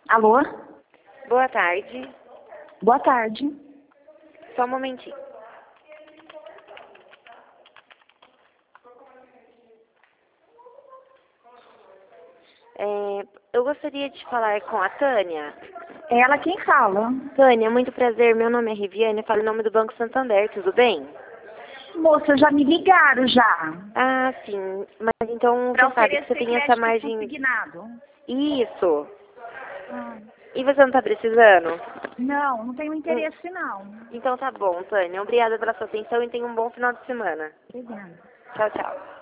Alô? Boa tarde. Boa tarde. Só um momentinho. Eu gostaria de falar com a Tânia. É ela quem fala. Tânia, muito prazer. Meu nome é Riviane. Eu falo em nome do Banco Santander. Tudo bem? Moça, já me ligaram já. Ah, sim. Mas então Pra você sabe que você oferecer tem essa crédito margem... consignado. Isso. Ah, E você não está precisando? não tenho interesse não. Então tá bom, Tânia. Obrigada pela sua atenção e tenha um bom final de semana. Obrigada. Tchau, tchau.